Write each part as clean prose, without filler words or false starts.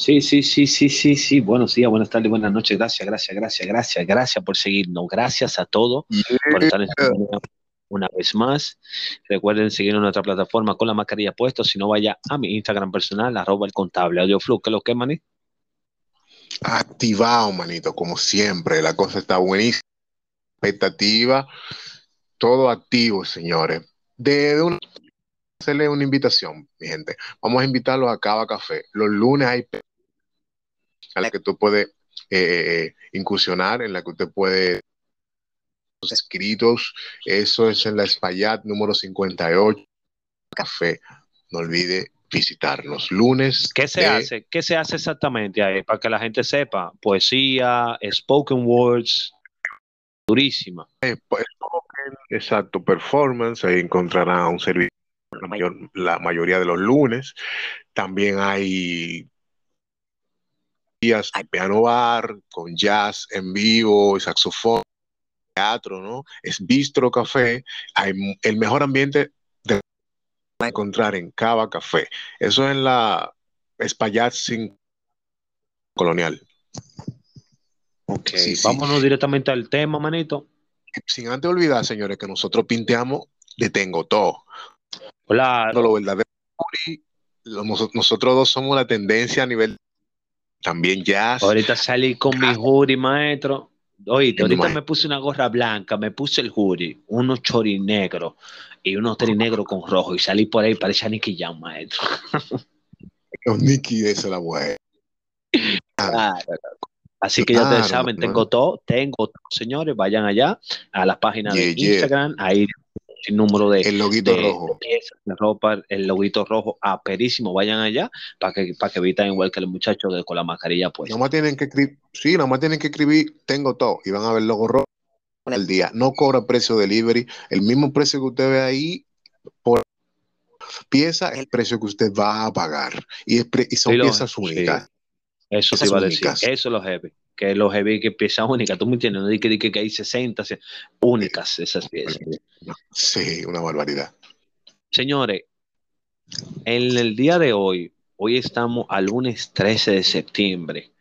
Sí, sí, sí, sí, sí, sí. Buenos días, buenas tardes, buenas noches. Gracias, gracias, gracias, gracias, gracias por seguirnos. Gracias a todos por estar en Yeah. sintonía una vez más. Recuerden seguirnos en nuestra plataforma con la mascarilla puesta. Si no, vaya a mi Instagram personal, @el contable, AudioFlu, que lo que, maní. Activado, manito, como siempre. La cosa está buenísima. Expectativa, todo activo, señores. De una, hacerle una invitación, mi gente. Vamos a invitarlos a Cava Café. Los lunes hay a la que tú puedes incursionar, en la que usted puede escritos. Eso es en la Espaillat número 58 Café. No olvide visitarnos. Lunes ¿Qué se de hace? ¿Qué se hace exactamente ahí? Para que la gente sepa. Poesía, spoken words, durísima. pues, exacto, performance. Ahí encontrará un servicio la mayoría de los lunes. También hay días, hay piano bar con jazz en vivo, saxofón, teatro, ¿no? Es bistro café. Hay el mejor ambiente de encontrar en Cava Café. Eso es en la Espaillat sin Colonial. Ok, Sí, sí. vámonos directamente al tema, manito. Sin antes olvidar, señores, que nosotros pinteamos de Tengo Todo. Lo Claro. verdadero, nosotros dos somos la tendencia a nivel también jazz. Ahorita salí con mi hoodie, maestro. Oíste, Me ahorita imagino me puse una gorra blanca, me puse el hoodie, unos choris negros y unos tenis negros con rojo y salí por ahí, parecía Nicky Jam, maestro. que Nicky de esa la mujer. Claro. Así que ya ustedes Claro, saben, mano. tengo todo, señores, vayan allá a la página de Yeah, yeah. Instagram, ahí sin número El loguito de rojo. piezas de ropa, el loguito rojo aperísimo, vayan allá para que evitan igual que el muchacho con la mascarilla Nada puesta. más tienen que escribir, sí, nada más tienen que escribir Tengo Todo y van a ver el logo rojo al día. No cobra precio delivery. El mismo precio que usted ve ahí por pieza es el precio que usted va a pagar. Y Y son piezas sí, únicas. eso te Piezas iba a decir, únicas. eso es lo heavy, que es lo heavy que piezas únicas, tú me entiendes, no di que hay 60 únicas esas piezas. Sí, una barbaridad. Señores, en el día de hoy estamos al lunes 13 de septiembre,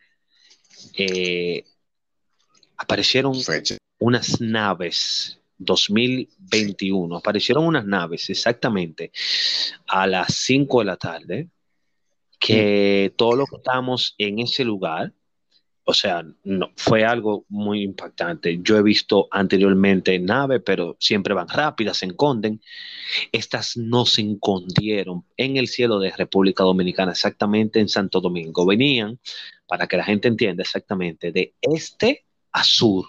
eh, aparecieron Fecha. unas naves 2021, aparecieron unas naves exactamente a las 5 de la tarde, que todos los que estamos en ese lugar. O sea, no, fue algo muy impactante. Yo he visto anteriormente naves, pero siempre van rápidas, se esconden. Estas no se escondieron en el cielo de República Dominicana, exactamente en Santo Domingo. Venían, para que la gente entienda exactamente, de este a sur.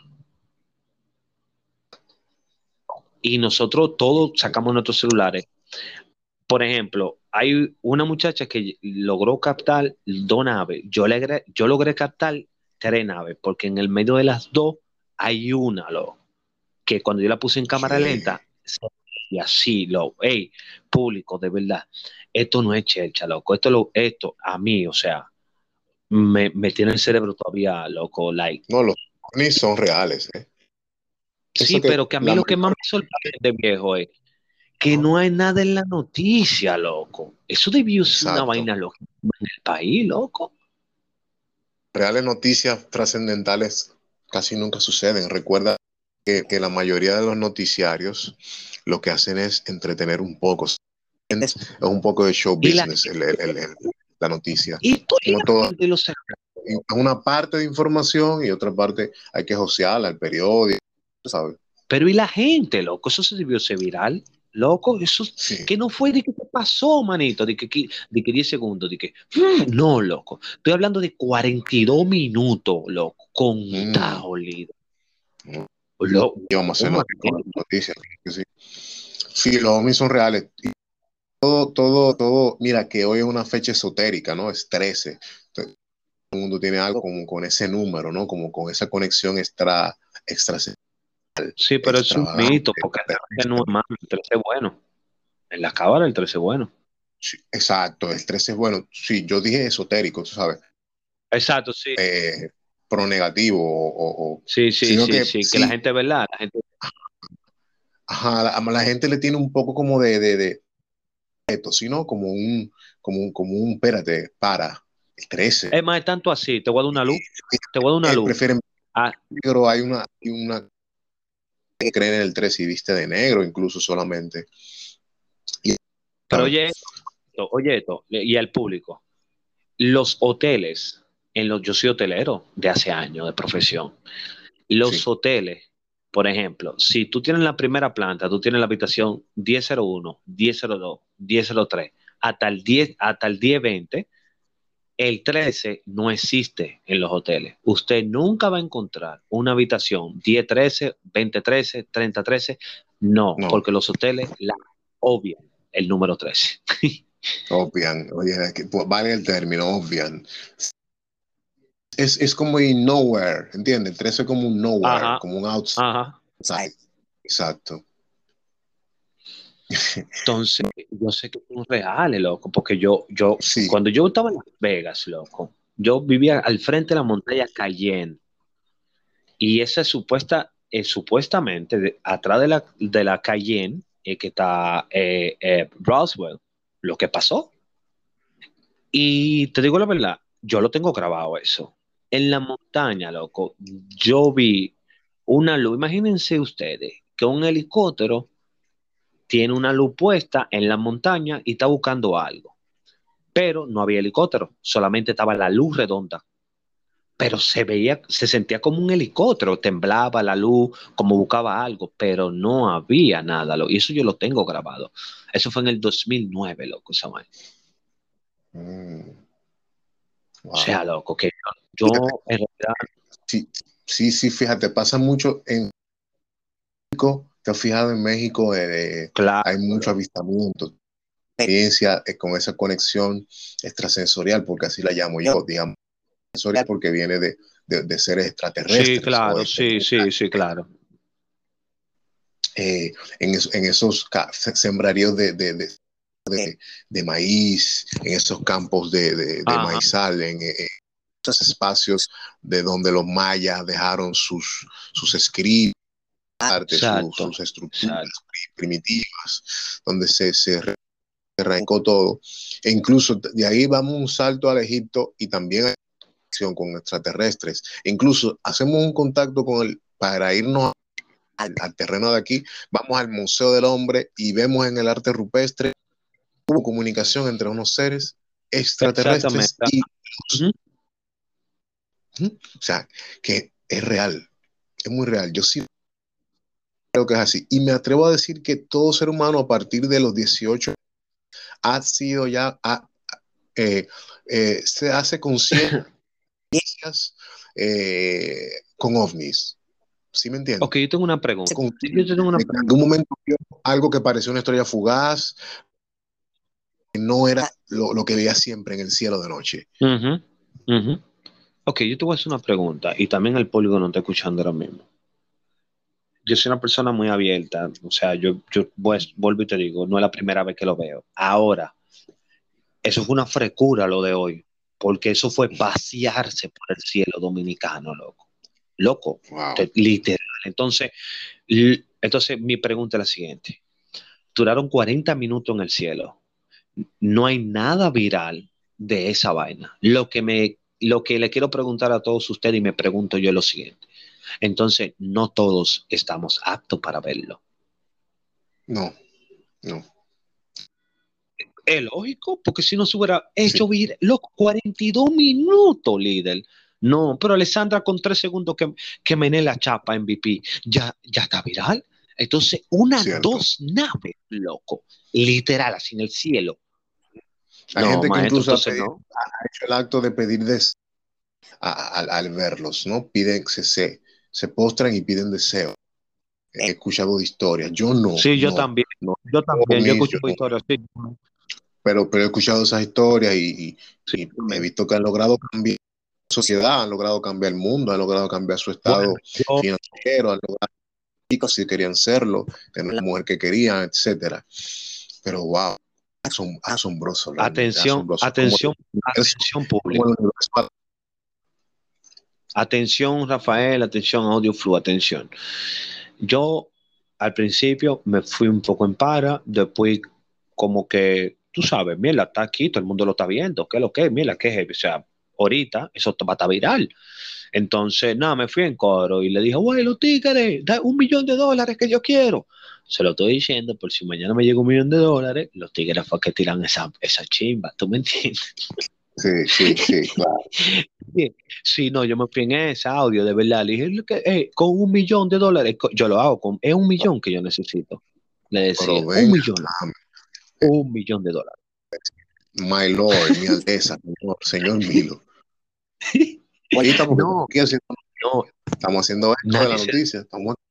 Y nosotros todos sacamos nuestros celulares. Por ejemplo, hay una muchacha que logró captar 2 naves. Yo logré captar 3 naves, porque en el medio de las dos hay una, que cuando yo la puse en cámara Que, lenta, y así, hey, público, de verdad, esto no es chelcha, loco. Esto a mí, o sea, me tiene el cerebro todavía, loco, like. no, los ovnis son reales, ¿eh? Eso Sí, que pero que a mí la lo que más mayoría. me sorprende, viejo, es que Ajá, no hay nada en la noticia, loco. Eso debió ser una exacto. vaina loca en el país, loco. Reales noticias trascendentales casi nunca suceden. Recuerda que la mayoría de los noticiarios lo que hacen es entretener un poco. Es un poco de show Y la, business la noticia. y No la todo gente lo sabe. es una parte de información y otra parte hay que josearla, al periódico, ¿sabes? Pero y la gente, loco, eso se debió ser viral, loco, eso Sí. que no fue de que te pasó, manito, de que 10 segundos, de que no, loco. Estoy hablando de 42 minutos, loco, Mm, contado, líder. no, Loco, vamos a oh hacer my una God. noticia. Que sí. Sí, los ovnis son reales. Todo. Mira, que hoy es una fecha esotérica, ¿no? Es 13. Entonces, todo el mundo tiene algo como con ese número, ¿no? Como con esa conexión extra, Sí, pero es un extravagante. mito, porque el 13 no es malo, el 13 es bueno. En la cábala el 13 es bueno. Sí, exacto, el 13 es bueno. Sí, yo dije esotérico, tú sabes, Exacto, sí. eh, pro negativo, Sí, sí, sino sí, que sí, que la sí, gente, ¿verdad? La gente, ajá, la gente le tiene un poco como de esto, sino espérate, para. El 13. Es más, es tanto así, te voy a dar una luz. Te voy a dar una luz. Prefieren Ah, negro, hay una que creen en el 13 y viste de negro, incluso solamente. Y, pero oye esto, y al público. Los hoteles, yo soy hotelero de hace años de profesión. Los sí, hoteles, por ejemplo, si tú tienes la primera planta, tú tienes la habitación 1001, 1002, 1003, hasta el 1020, el 13 no existe en los hoteles. Usted nunca va a encontrar una habitación 1013, 2013, 3013. No, no, porque los hoteles la obvian el número 13. obvian, oye, pues, vale el término, obvian. Es como un nowhere, ¿entiendes? El 13 es como un nowhere, Ajá, como un outside. ajá. Exacto. Entonces, yo sé que son reales, loco, porque Sí, cuando yo estaba en Las Vegas, loco, yo vivía al frente de la montaña Cayenne, y esa supuestamente, atrás de la Cayenne, que está Roswell, lo que pasó. Y te digo la verdad, yo lo tengo grabado eso. En la montaña, loco, yo vi una luz. Imagínense ustedes que un helicóptero tiene una luz puesta en la montaña y está buscando algo. Pero no había helicóptero, solamente estaba la luz redonda. Pero se sentía como un helicóptero, temblaba la luz, como buscaba algo, pero no había nada, y eso yo lo tengo grabado. Eso fue en el 2009, loco, esa vaina. O wow. sea, loco, que Fíjate, yo en realidad, sí, sí, fíjate, pasa mucho en México, te has fijado en México, hay mucho claro, avistamiento, experiencia con esa conexión extrasensorial, porque así la llamo yo, digamos, sensorial porque viene de seres sí, extraterrestres o claro, sí, experiencias sí, sí, claro. en esos sembraríos de maíz, en esos campos de Ajá, maizal, en esos espacios de donde los mayas dejaron sus escritos, exacto, sus estructuras exacto, primitivas, donde se arrancó todo. E incluso de ahí vamos un salto al Egipto y también a acción con extraterrestres. E incluso hacemos un contacto con para irnos al terreno de aquí, vamos al Museo del Hombre y vemos en el arte rupestre hubo comunicación entre unos seres exactamente. extraterrestres y Ujú. o sea, que es real, es muy real. Yo sí creo que es así. Y me atrevo a decir que todo ser humano a partir de los 18 ha sido ya, se hace consciente con ovnis. ¿Sí me entiendes? Ok, yo tengo una pregunta. Yo te tengo una De que en pregunta. algún momento vio algo que pareció una estrella fugaz, que no era lo que veía siempre en el cielo de noche. Ujú, ujú. Ok, yo te voy a hacer una pregunta y también el público no está escuchando ahora mismo. Yo soy una persona muy abierta, o sea, vuelvo y te digo, no es la primera vez que lo veo. Ahora, eso fue una frecura lo de hoy, porque eso fue pasearse por el cielo dominicano, loco. Loco, Wow. literal. Entonces, mi pregunta es la siguiente. Duraron 40 minutos en el cielo. No hay nada viral de esa vaina. Lo que le quiero preguntar a todos ustedes y me pregunto yo es lo siguiente. Entonces, no todos estamos aptos para verlo. No, no. Es lógico, porque si no se hubiera Sí, hecho viral, loco, 42 minutos, líder. No, pero Alessandra con 3 segundos que mené la chapa MVP, ya está viral. Entonces, cierto. dos naves, loco, literal, así en el cielo. Hay No, gente que maestro, incluso entonces no. ha hecho el acto de pedir al verlos, ¿no? Piden, se postran y piden deseo. He escuchado de historias. Yo no, Sí, no yo también, yo ovnis, escucho historias, sí. pero he escuchado esas historias Sí, y he también. visto que han logrado cambiar la sociedad, han logrado cambiar el mundo, han logrado cambiar su Bueno, estado financiero, han logrado chicos si querían serlo, tener la mujer que querían, etcétera. Pero wow, asombroso realmente, atención, asombroso. atención, Universo, atención como público. el universo. Atención, Rafael, atención, Audio Flu, atención. Yo al principio me fui un poco en para, después como que, tú sabes, mira, está aquí, todo el mundo lo está viendo, ¿qué es lo que es? Mira, ¿qué es? O sea, ahorita, eso va a estar viral. Entonces, nada, me fui en coro y le dije, güey, los tigres, da $1 millón que yo quiero. Se lo estoy diciendo, por si mañana me llega $1 millón, los tigres fue que tiran esa chimba, ¿tú me entiendes? Sí, claro. Sí, no, yo me fui en ese audio, de verdad. Le dije, con $1 millón, yo lo hago, es 1 millón que yo necesito. Le decía, Pero un venga, millón, $1 millón. my lord, mi alteza, señor Milo. Ahorita porque No, no, estamos haciendo esto de nadie la se, noticia.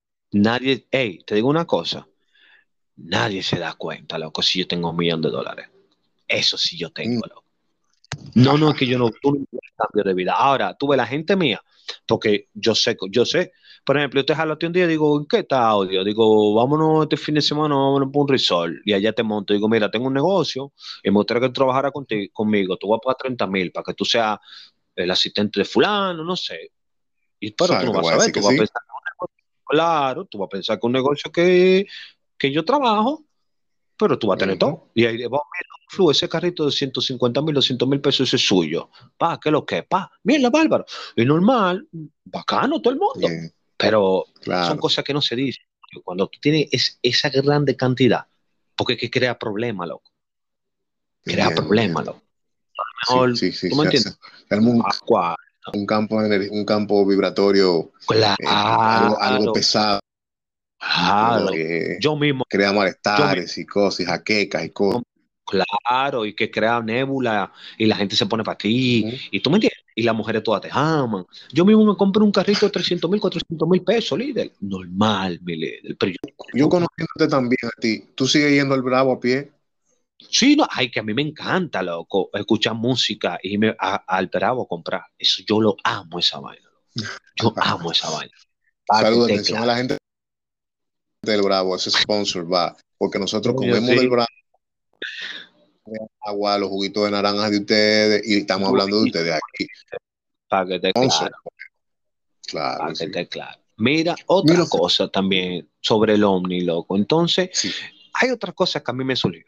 te digo una cosa, nadie se da cuenta, loco, si yo tengo $1 millón. Eso sí yo Mm, tengo, loco. No, es que yo no, tú no tienes cambio de vida. Ahora, tú ves la gente mía, porque yo sé, por ejemplo, yo te jalo a ti un día y digo, ¿en qué está audio? Digo, vámonos este fin de semana, vámonos por un resort, y allá te monto. Digo, mira, tengo un negocio y me gustaría que tú trabajaras conmigo, tú vas a pagar 30,000 para que tú seas el asistente de fulano, no sé. Pero tú ¿Sabes? no Te vas voy a a ver, decir tú que vas a sí. pensar que es un negocio, claro, tú vas a pensar que es un negocio que yo trabajo, pero tú vas a tener Ujú. todo. Y ahí vamos, mira, ese carrito de 150,000, $200,000, ese es suyo. ¿Qué lo que? Mira, bárbaro. Y normal, bacano todo el mundo. Bien, Pero son claro. cosas que no se dicen. Cuando tú tienes esa grande cantidad, porque es que crea problemas, loco. Crea Entiendo, problemas, entiendo. loco. Sí, Mejor, sí, sí. ¿tú me entiendes? Tenemos Agua. un campo vibratorio, algo Claro, pesado, ¿verdad? claro. Que Yo mismo, crea yo mismo. malestares y cosas, y jaquecas y cosas. Claro, y que crea nébula y la gente se pone para ti, Ujú. y tú me entiendes, y las mujeres todas te aman. Yo mismo me compré un carrito de 300,000, $400,000, líder. Normal, mi líder. Pero Yo conociéndote también a ti, ¿tú sigues yendo al Bravo a pie? sí, no, ay, que a mí me encanta, loco, escuchar música y irme al Bravo a comprar. Eso yo lo amo, esa vaina. Yo amo esa vaina. Para que Saludo, esté atención a claro. la gente del Bravo, ese sponsor va, porque nosotros Coño, comemos del sí, Bravo, agua, los juguitos de naranja de ustedes, y estamos tú hablando de dijiste, ustedes aquí. para que esté Sponsor, claro, claro, para que sí. esté claro. Mira, otra Mira, cosa también sobre el Omni, loco. Entonces, sí. hay otra cosa que a mí me surgió.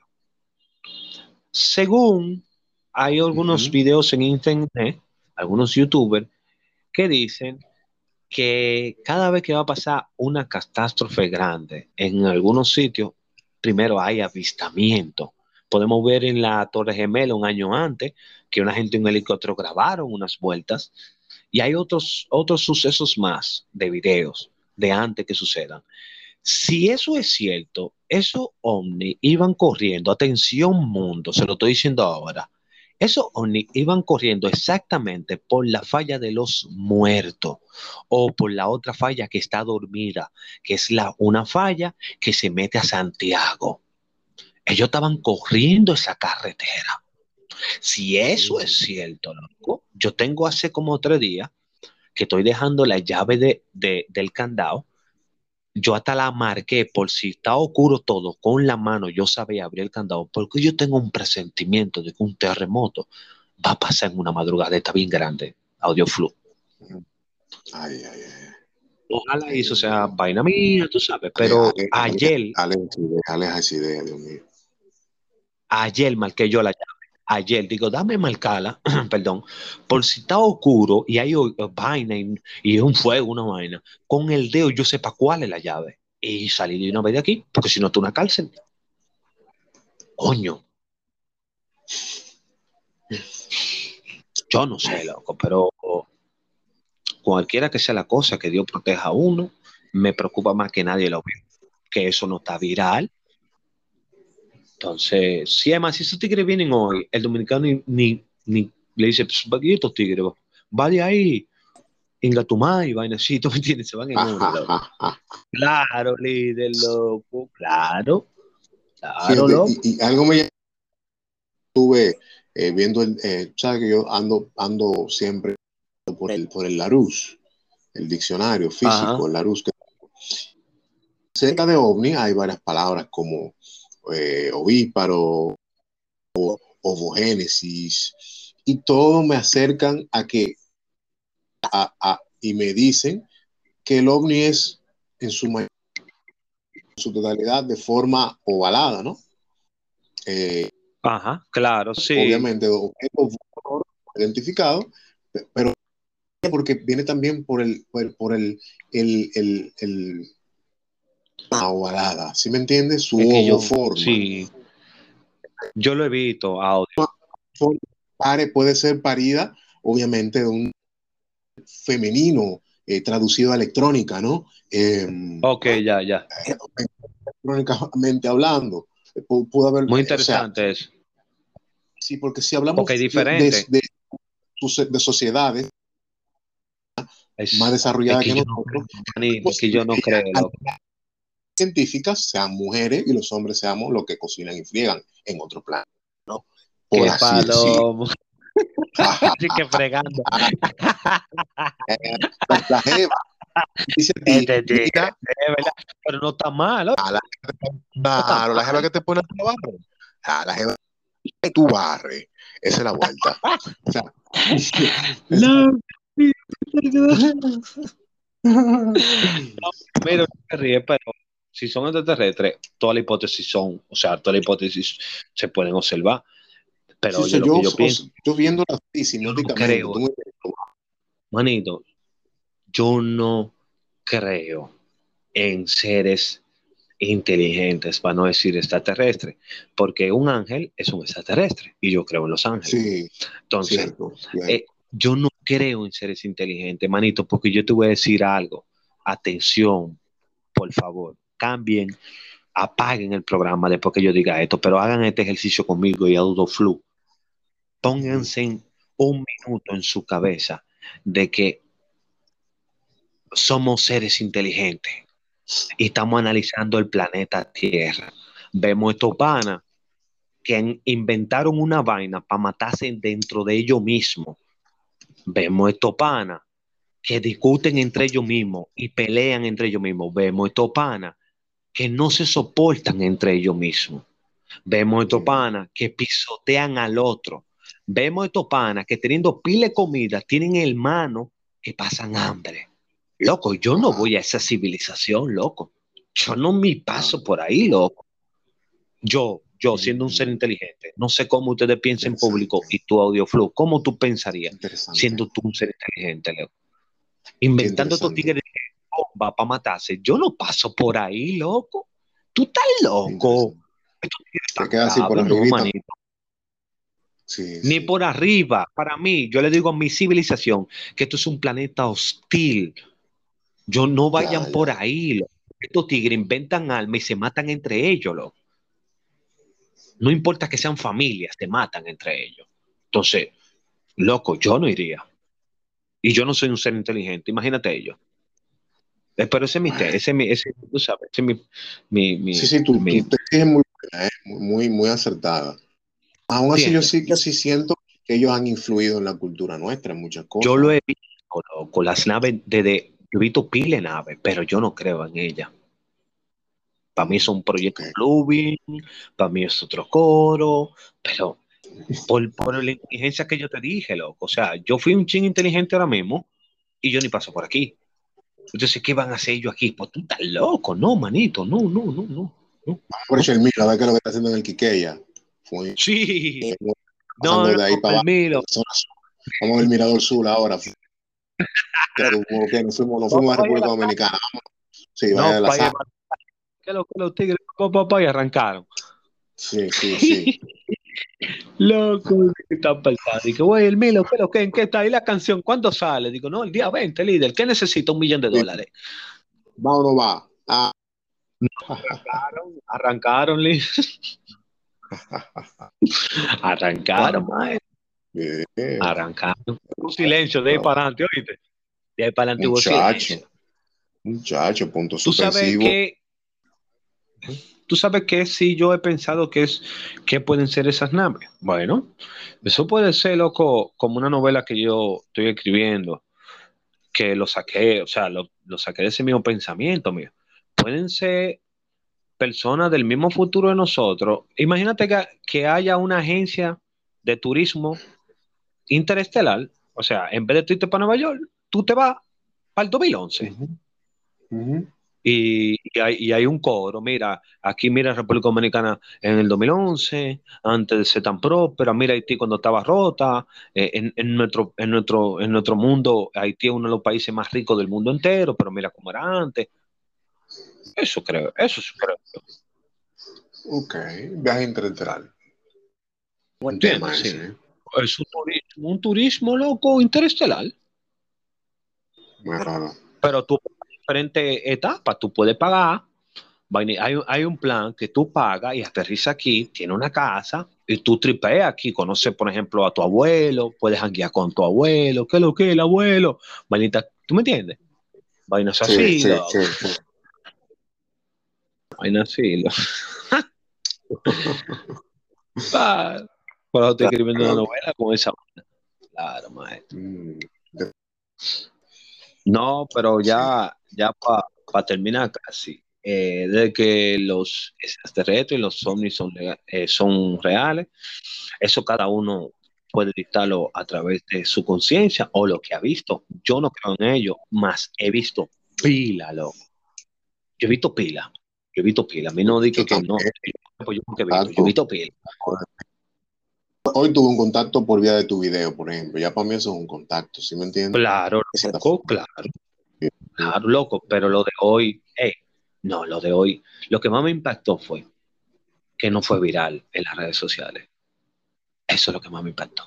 Según hay algunos Ujú. videos en internet, algunos youtubers, que dicen que cada vez que va a pasar una catástrofe grande en algunos sitios, primero hay avistamiento. Podemos ver en la Torre Gemela un año antes que una gente en un helicóptero grabaron unas vueltas y hay otros sucesos más de videos de antes que sucedan. Si eso es cierto, esos ovnis iban corriendo, atención mundo, se lo estoy diciendo ahora, esos ovnis iban corriendo exactamente por la falla de los muertos o por la otra falla que está dormida, que es una falla que se mete a Santiago. Ellos estaban corriendo esa carretera. Si eso es cierto, loco, yo tengo hace como 3 días que estoy dejando la llave del candado. Yo hasta la marqué por si está oscuro todo, con la mano yo sabía abrir el candado, porque yo tengo un presentimiento de que un terremoto va a pasar en una madrugadeta bien grande, audio flu. Ay, ay, ay. Ojalá y Ay, eso Dios sea mío. vaina mía, tú sabes, pero Aleja esa idea, Dios mío. ayer marqué yo la llave. Ayer, digo, dame marcarla, perdón, por si está oscuro y hay vaina y es un fuego, una vaina, con el dedo yo sepa cuál es la llave. Y salí de una vez de aquí, porque si no, tú una cárcel. Coño, yo no sé, loco, pero cualquiera que sea la cosa, que Dios proteja a uno, me preocupa más que nadie lo vea, que eso no está viral. Entonces, si además, si esos tigres vienen hoy, el dominicano ni le dice, pues, ¿y estos tigres? Vaya ahí, Ingatumá y vaina así, ¿tú me entiendes? Se van en una, loco. Claro, líder, loco, claro, claro, Fíjate, loco. y algo me estuve viendo, sabes que yo ando siempre por el Larousse, el diccionario Ajá, físico, el Larousse. Cerca de ovni hay varias palabras como ovíparo, ovogénesis, y todo me acercan a que, y me dicen que el ovni es en su totalidad de forma ovalada, ¿no? Eh, ajá, claro, sí. Obviamente, objetos identificados, pero porque viene también por el ovalada, ¿sí me entiendes? Su Es que yo, ovoforma. sí, yo lo he visto, audio. Puede ser parida, obviamente, de un femenino traducido a electrónica, ¿no? Ok, ya. Electrónicamente hablando. Pudo haber, Muy o sea, interesante eso. sí, porque si Porque es hablamos diferente. de sociedades más Es desarrolladas que que yo no creo, nosotros, es manito, es que posible yo no que creo, loco. científicas sean mujeres y los hombres seamos los que cocinan y friegan en otro plano, ¿no? Por Qué así decirlo. palomo. Sí, que fregando. La jeva dice a ti, Este tigre, mira, es verdad. Pero no está mal, loco. a la, No está claro, la jeva mal. que te pone a trabajar, a la jeva que tú barres, esa es la vuelta. O sea, No, mira, te ríes, pero si son extraterrestres, todas las hipótesis son, o sea, todas las hipótesis se pueden observar. Pero sí, oye, lo que yo pienso, yo viéndola así, yo no sinóticamente, creo, tú me manito, yo no creo en seres inteligentes, para no decir extraterrestres, porque un ángel es un extraterrestre y yo creo en los ángeles. sí, Entonces, cierto, cierto. yo no creo en seres inteligentes, manito, porque yo te voy a decir algo. Atención, por favor, cambien, apaguen el programa después que yo diga esto, pero hagan este ejercicio conmigo y Flu. Pónganse en un minuto en su cabeza de que somos seres inteligentes y estamos analizando el planeta Tierra. Vemos estos panas que inventaron una vaina para matarse dentro de ellos mismos. Vemos estos panas que discuten entre ellos mismos y pelean entre ellos mismos. Vemos estos panas que no se soportan entre ellos mismos. Vemos estos panas que pisotean al otro. Vemos estos panas que teniendo pile de comida tienen hermanos que pasan hambre. Loco, yo no Wow, voy a esa civilización, loco. Yo no me wow. paso por ahí, loco. Yo siendo un ser inteligente, no sé cómo ustedes piensan en público Interesante, y tu audioflow, ¿cómo tú pensarías interesante. siendo tú un ser inteligente, loco? Qué Inventando estos interesante, tigres de bomba para matarse. Yo no paso por ahí, loco. Tú estás qué loco. interesante. Estos tigres Te están queda así por graves, no, arribita. manito. Sí, Ni sí, por arriba. Para mí, yo le digo a mi civilización que esto es un planeta hostil. Yo no ya, vayan por ya. ahí, loco. Estos tigres inventan alma y se matan entre ellos, loco. No importa que sean familias, se matan entre ellos. Entonces, loco, yo no iría. Y yo no soy un ser inteligente, imagínate ellos. Pero ese es mi, Bueno, tú sabes, ese es mi, sí, mi, sí, tu mi, tesis es muy buena, muy, muy acertada. Aún así, ¿entiendes? yo sí siento que ellos han influido en la cultura nuestra en muchas Yo lo cosas. he visto, loco, las naves, yo he visto pile de naves, pero yo no creo en ellas. Para mí es un Ok. proyecto Bluebeam, para mí es otro coro, pero por la inteligencia que yo te dije, loco. O sea, yo fui un ching inteligente ahora mismo y yo ni paso por aquí. Entonces, ¿qué van a hacer ellos aquí? Pues tú estás loco, no, manito, no, no, no, no, no, Por no. eso el mío, a ver qué es lo que está haciendo en el Quiqueya. Fue Sí, no, pasando no, de ahí para el abajo, de Milo. la zona sur. Vamos al Mirador Sur ahora. Que nos fuimos a Vaya República Dominicana. Sí, vaya no, de la para sala. llevar que los tigres, papá, y arrancaron. Sí, sí, sí. Loco, ¿qué está pasando? Digo, güey, el Milo, ¿qué, en qué está ahí la canción? ¿Cuándo sale? Digo, no, el día 20 líder. ¿Qué necesita? $1 millón. ¿Va o no va? Ah. Arrancaron, líder. Arrancaron, Wow. mae. Bien. Arrancaron. Un silencio de ahí Wow. para adelante, ¿oíste? De ahí para adelante hubo Muchacho, silencio. muchacho, punto Tú sabes suspensivo. que, tú sabes que si yo he pensado que pueden ser esas naves. Bueno, eso puede ser, loco, como una novela que yo estoy escribiendo, que lo saqué, o sea, lo saqué de ese mismo pensamiento mío. Pueden ser personas del mismo futuro de nosotros. Imagínate que haya una agencia de turismo interestelar, o sea, en vez de tú irte para Nueva York, tú te vas para el 2011. Ujú, ujú. Y hay un coro, mira, aquí mira República Dominicana en el 2011, antes de ser tan próspera, mira Haití cuando estaba rota, en nuestro mundo, Haití es uno de los países más ricos del mundo entero, pero mira cómo era antes. Eso sí creo. Ok, viaje interestelar. Buen tema ¿Entiendes? Sí. ese, ¿eh? Es un turismo loco interestelar, Muy raro. pero tú, en diferentes etapas, tú puedes pagar. Hay un plan que tú pagas y aterriza aquí, tiene una casa y tú tripeas aquí, conoces, por ejemplo, a tu abuelo, puedes janguear con tu abuelo, ¿qué es lo que es el abuelo? Vainita, ¿tú me entiendes? Vainas Sí, así, sí, sí, sí. vainas así. Ah, por eso estoy escribiendo una Claro. novela con esa vaina. Claro, maestro. Mm, No, pero sí. ya para terminar casi, de que los extraterrestres y los ovnis son reales, eso cada uno puede dictarlo a través de su conciencia o lo que ha visto. Yo no creo en ello, más he visto pila, loco. Yo he visto pila. Yo he visto pila. A mí no Yo dije que no. también. Pues yo nunca he visto. Yo he Contacto. visto pila. Hoy tuve un contacto por vía de tu video, por ejemplo. Ya para mí eso es un contacto, ¿sí me entiendes? Claro, De cierta loco, forma. claro, claro, loco. Pero lo de hoy, no, lo de hoy, lo que más me impactó fue que no fue viral en las redes sociales. Eso es lo que más me impactó.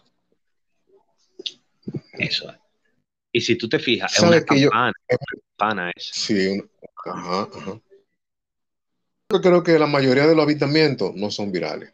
Eso es. Y si tú te fijas, es una Sabes que yo, campana esa. sí, ajá, ajá. Yo creo que la mayoría de los avistamientos no son virales.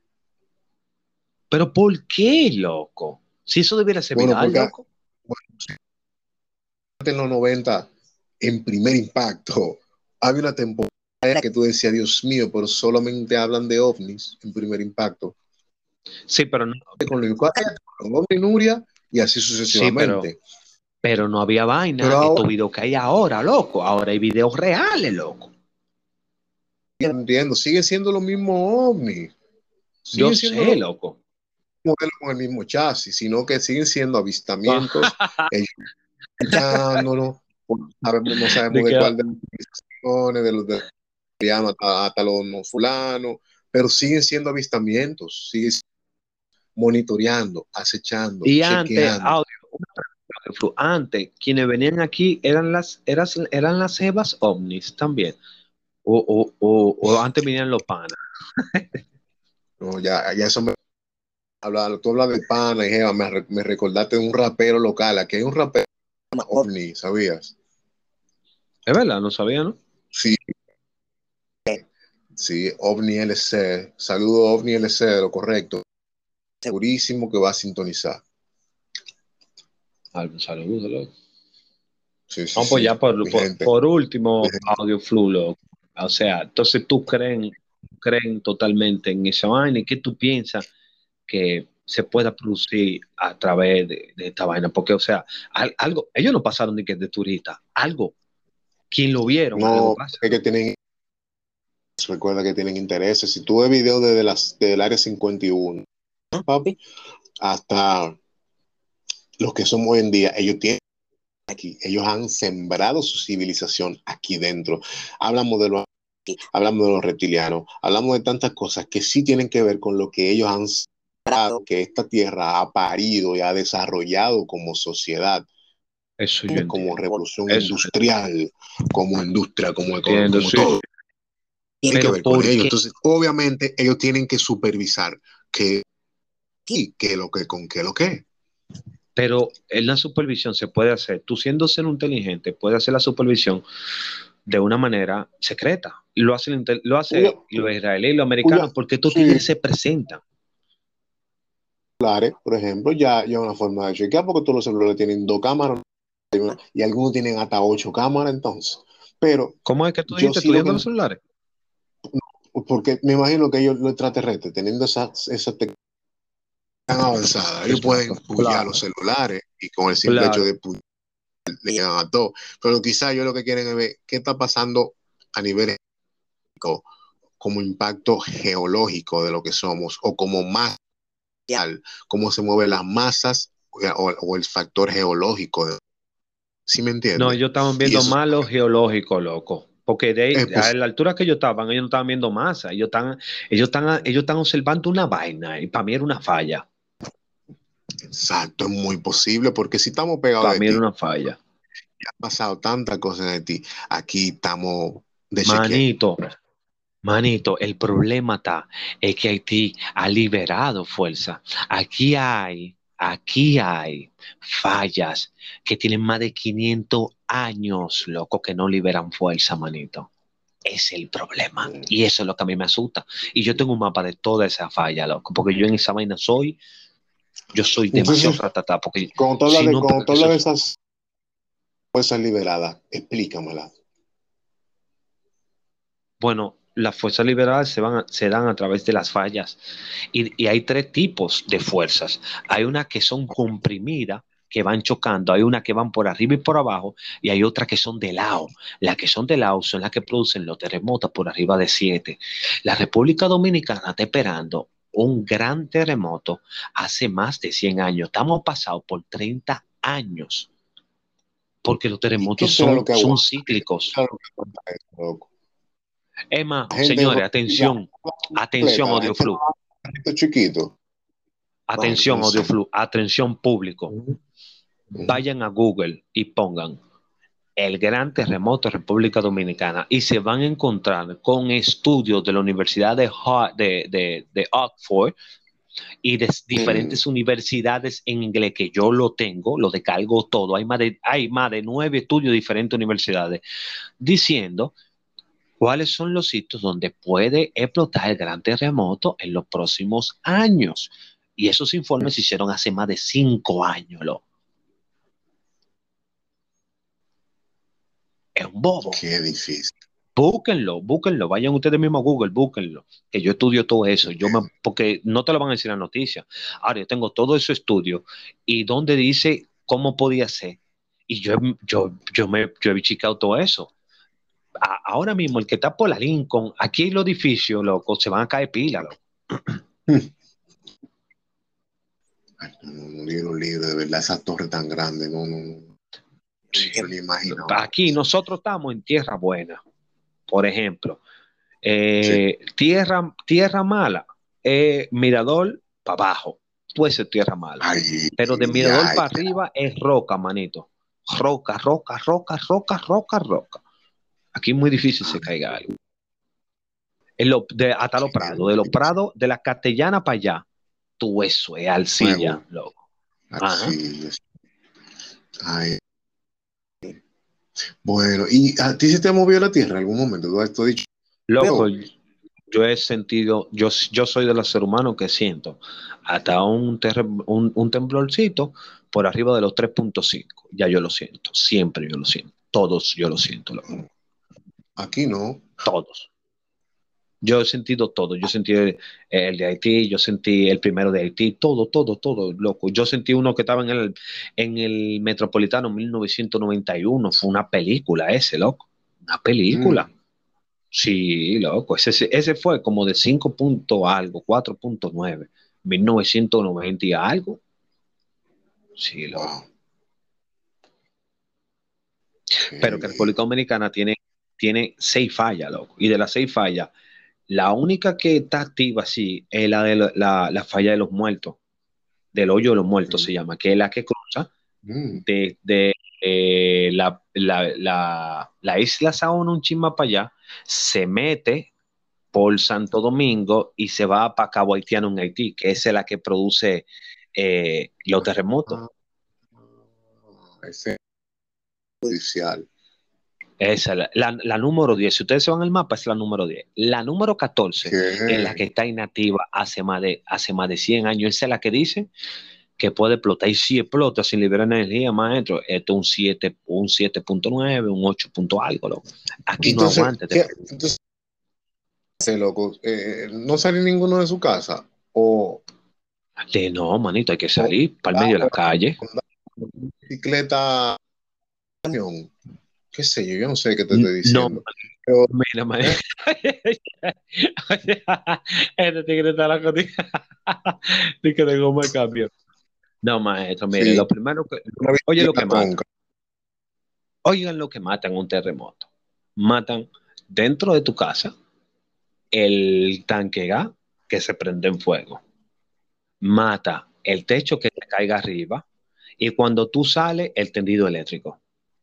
Pero ¿por qué, loco? Si eso debiera ser Bueno, viral, porque loco. bueno, en los 90 en Primer Impacto, había una temporada que tú decías, Dios mío, pero solamente hablan de ovnis en Primer Impacto. Sí, pero no, Con Luis Cuarto, con Ovni Nuria y así sí, sucesivamente. pero no había Pero vaina. Estos ahora, videos que hay ahora, loco. Ahora hay videos reales, loco. yo entiendo, siguen siendo los mismos ovnis, Yo siguen siendo sé, los loco. modelos con el mismo chasis, sino que siguen siendo avistamientos, ellos escuchándonos, no De sabemos de que, cuál de las civilizaciones, de los de hasta los no fulanos, pero siguen siendo avistamientos, siguen monitoreando, acechando, y antes, chequeando. antes, quienes venían aquí eran las Evas ovnis también. O antes venían los panas. No, ya eso me habla, tú hablas de pana y jeva, me recordaste de un rapero local, aquí hay un rapero que se llama OVNI, ¿sabías? Es verdad, no sabía, ¿no? Sí, sí, OVNI LC, saludo OVNI LC, de lo correcto, segurísimo que va a sintonizar. Saludos, loco. Sí, sí, No, pues ya sí, por, mi por, gente. por último, Audio Flu, loco. O sea, entonces tú creen totalmente en esa vaina y qué tú piensas que se pueda producir a través de esta vaina, porque, o sea, algo, ellos no pasaron ni que de turista, algo, quien lo vieron, algo No, pasa. es que tienen, recuerda que tienen intereses. Si tú ves videos desde el área 51, papi, hasta los que somos hoy en día, ellos tienen aquí, ellos han sembrado su civilización aquí dentro. Hablamos de hablamos de los reptilianos, hablamos de tantas cosas que sí tienen que ver con lo que ellos han sembrado, que esta tierra ha parido y ha desarrollado como sociedad, Eso yo como entiendo. revolución Eso yo industrial, como industria, entiendo, como sí. todo. Tiene que Pero ver con ¿por ellos. qué? Entonces, obviamente, ellos tienen que supervisar que, que lo que, con qué lo que. Pero en la supervisión se puede hacer, tú siendo ser inteligente, puedes hacer la supervisión de una manera secreta. Lo hace Cuyo, los israelíes y los cuya, americanos porque estos sí, tigres se presentan. por ejemplo, ya una forma de chequear, porque todos los celulares tienen dos cámaras y algunos tienen hasta ocho cámaras, entonces. Pero ¿Cómo es que tú yo dijiste sí lo estudiando que, los celulares? porque me imagino que ellos, los extraterrestres, teniendo esa tecnología tan avanzada, ellos pueden Exacto. pullar los Claro, celulares y con el simple hecho claro. de pullar le llegan a todo. Pero quizá ellos lo que quieren es ver qué está pasando a nivel como impacto geológico de lo que somos o como más cómo se mueven las masas o el factor geológico. ¿Sí me No, entiendes? ellos estaban Y viendo eso, más lo geológico, loco. Porque Es a posible. la altura que ellos no estaban viendo masa, ellos están observando una vaina y para mí era una falla. Exacto, es muy posible porque si estamos pegados Para de mí era ti, una falla. ha pasado tantas cosas de ti, aquí estamos de chequeo. Manito, manito, el problema está es que Haití ha liberado fuerza. Aquí hay fallas que tienen más de 500 años, loco, que no liberan fuerza, manito. Es el problema. Y eso es lo que a mí me asusta. Y yo tengo un mapa de toda esa falla, loco, porque yo en esa vaina yo soy demasiado Entonces, ratatá, porque si no, cuando porque tú eso hablas de es, esas fuerzas liberadas, explícamela. bueno, las fuerzas liberadas se dan a través de las fallas. Y hay tres tipos de fuerzas. Hay unas que son comprimidas, que van chocando, hay unas que van por arriba y por abajo, y hay otras que son de lado. Las que son de lado son las que producen los terremotos por arriba de 7. La República Dominicana está esperando un gran terremoto hace más de 100 años. Estamos pasados por 30 años, porque los ¿Y qué terremotos será lo que son aguanta? ¿Qué cíclicos. será lo que aguanta eso, loco? Emma, La gente señores, la atención, atención, completa, la gente AudioFlu, no chiquito. Vale, atención, no sé. AudioFlu, atención público. Ujú, ujú. Vayan a Google y pongan el gran terremoto de República Dominicana y se van a encontrar con estudios de la Universidad de Oxford y de Mm. diferentes universidades en inglés, que yo lo tengo, lo descargo todo. Hay más de 9 estudios de diferentes universidades diciendo cuáles son los sitios donde puede explotar el gran terremoto en los próximos años. Y esos informes se hicieron hace más de 5 años. Es un bobo. Qué difícil. Búsquenlo, vayan ustedes mismos a Google, búsquenlo, que yo estudio todo eso, porque no te lo van a decir en la noticia. Ahora, yo tengo todo ese estudio y donde dice cómo podía ser, y yo he checado todo eso. Ahora mismo, el que está por la Lincoln, aquí los edificios, loco, se van a caer pila, loco. Mm. Ay, no, Dios lo libre, de verdad, esa torre tan grande, no me Sí. quiero ni imaginar una Aquí cosa. nosotros estamos en tierra buena, por ejemplo. Sí. Tierra mala, Mirador para abajo, puede ser tierra mala. Ay, Pero de Mirador ay, para arriba es roca, manito. Roca, roca, roca, roca, roca, roca. Aquí es muy difícil se ay, caiga algo. Hasta los qué prados, de los difícil. prados, de la Castellana para allá, tú eso es Nuevo, arcilla, loco. Ajá. así. Ay, bueno, ¿y a ti se te ha movido la tierra en algún momento? Tú has dicho, Loco, no. yo he sentido, yo soy de los seres humanos que siento hasta un temblorcito por arriba de los 3.5. Ya yo lo siento, siempre yo lo siento. Todos yo lo siento, loco. Aquí no. Todos. Yo he sentido todo. Yo sentí el de Haití, yo sentí el primero de Haití, todo, todo, todo, loco. Yo sentí uno que estaba en el Metropolitano 1991. Fue una película ese, loco. Una película. Mm. Sí, loco, ese fue como de 5 punto algo, 4.9, 1990 y algo. Sí, loco. Wow, qué Pero que República bien. Dominicana tiene 6 fallas, loco. Y de las 6 fallas, la única que está activa, sí, es la falla de los muertos, del hoyo de los muertos Mm, se llama, que es la que cruza mm. de la isla Saona un chisma para allá, se mete por Santo Domingo y se va para Cabo Haitiano en Haití, que esa es la que produce los terremotos. Ah, ese es judicial. Esa es la número 10. Si ustedes se van al mapa, es la número 10. La número 14 es la ¿Qué? que está inactiva hace más de 100 años. Esa es la que dice que puede explotar. Y si explota sin liberar energía, maestro, esto es un 7.9, un 8 punto algo. Loco. Aquí no Entonces, aguanta. entonces, ese loco, no sale ninguno de su casa. No, manito, hay que O salir para el ah, medio de la bueno, calle. andar con bicicleta, camión, qué sé yo, yo no sé qué te estoy No, diciendo. Pero, mira, ¿eh? maestro. Este tigre está la cotilla. Dice que de goma de cambio. No, maestro, mire, Sí, lo primero que. una Oye, lo bicicleta que mata. tonca. Oigan lo que mata en un terremoto. matan dentro de tu casa el tanque de gas que se prende en fuego, mata el techo que te caiga arriba y cuando tú sales, el tendido eléctrico.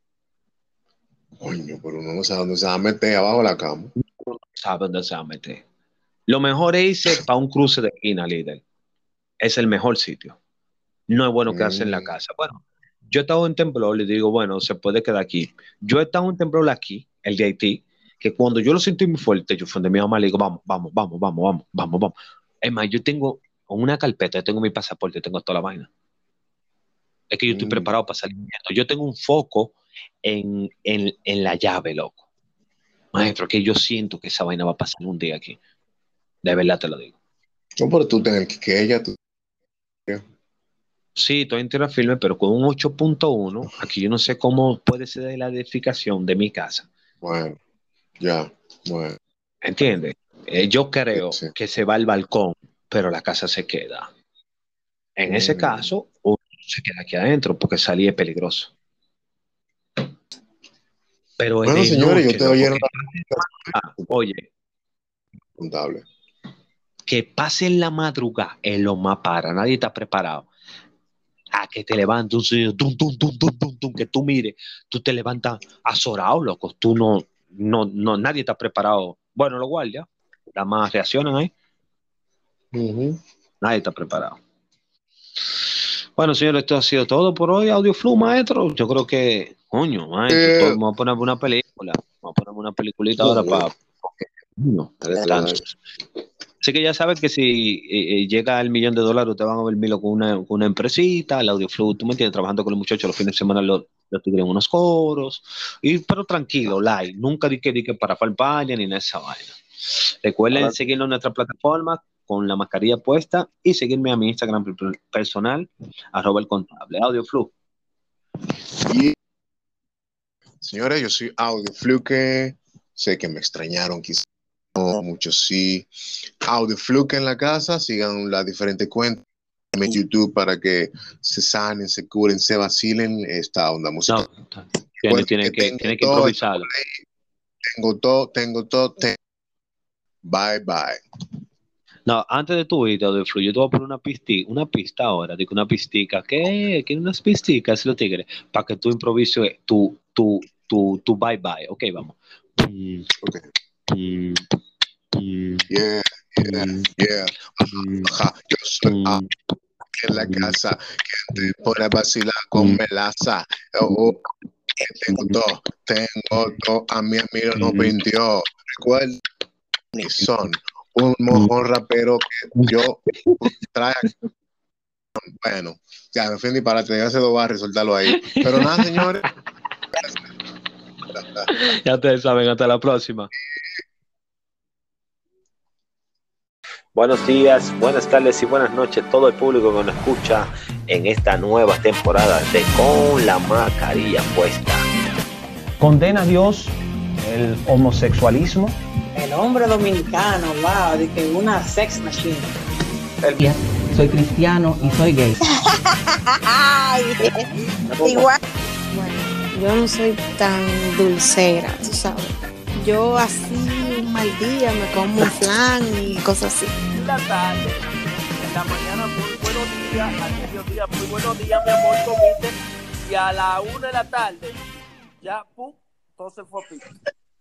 Coño, pero uno no sabe dónde se va a meter abajo de la cama. No sabe dónde se va a meter. Lo mejor es irse para un cruce de esquina, líder. Es el mejor sitio. No es bueno quedarse en la casa. Bueno, yo he estado en temblor y digo, bueno, se puede quedar aquí. Yo he estado en temblor aquí, el de Haití, que cuando yo lo sentí muy fuerte, yo fui de mi mamá y le digo, vamos. Es más, yo tengo una carpeta, yo tengo mi pasaporte, tengo toda la vaina. Es que yo estoy preparado para salir. Yo tengo un foco en la llave, loco. Maestro, que yo siento que esa vaina va a pasar un día aquí. De verdad te lo digo. No, pero tú tenés que ella, tú. Sí, estoy en tierra firme, pero con un 8.1, aquí yo no sé cómo puede ser la edificación de mi casa. Bueno, ya, bueno. ¿Entiendes? Yo creo Sí. que se va al balcón, pero la casa se queda. En ese caso, uno se queda aquí adentro porque salir es peligroso. Pero bueno, de señores, noche, yo te loco, oyeron oye, contable. que pase en la madrugada es lo más para, nadie está preparado. A que te levante un sonido, que tú mires, tú te levantas azorado, loco. Tú no, nadie está preparado. Bueno, los guardias, las más reaccionan ahí. Nadie está preparado. Bueno, señores, esto ha sido todo por hoy. Audioflu, maestro. Yo creo que, coño, maestro, vamos a poner una película. Vamos a poner una peliculita ahora para. Así que ya sabes que si llega al $1,000,000, te van a ver Milo con una empresita, el Audioflu, tú me entiendes, trabajando con los muchachos los fines de semana, los tigres en unos coros, pero tranquilo, live, nunca di que para campaña ni en esa vaina. Recuerden seguirnos en nuestra plataforma con la mascarilla puesta y seguirme a mi Instagram personal, @elcontable. Audioflu. Y, señores, yo soy Audiofluke, sé que me extrañaron quizás. Muchos sí. Audiofluke en la casa, sigan las diferentes cuentas en YouTube para que se sanen, se curen, se vacilen esta onda musical. No, tienen que improvisarlo. Tengo todo. Bye, bye. No, antes de tu video de Flu, yo te voy a poner una pista ahora, digo una pistica, ¿qué? ¿Qué unas pisticas los tigres? Para que tú improvises tu bye bye. Ok, vamos. Okay. Yeah. Ajá, yo soy en la casa que te pone a vacilar con melaza. Tengo todo, a mí no pintió. Recuerda, son un mojón rapero que yo trae. Bueno, ya me fui a disparar, tenía que hacer 2 barras y soltarlo ahí. Pero nada, señores. Ya ustedes saben, hasta la próxima. Buenos días, buenas tardes y buenas noches todo el público que nos escucha en esta nueva temporada de Con la Mascarilla Puesta. ¿Condena a Dios el homosexualismo? El hombre dominicano, wow, de que una sex machine. Soy cristiano y soy gay. Ay, igual. Bueno, yo no soy tan dulcera, tú sabes. Yo así un mal día me como un flan y cosas así. En la tarde, en la mañana muy buenos días, al mediodía muy buenos días, mi amor, comiste, y a la 1 de la tarde ya, pum, todo se fue a pico.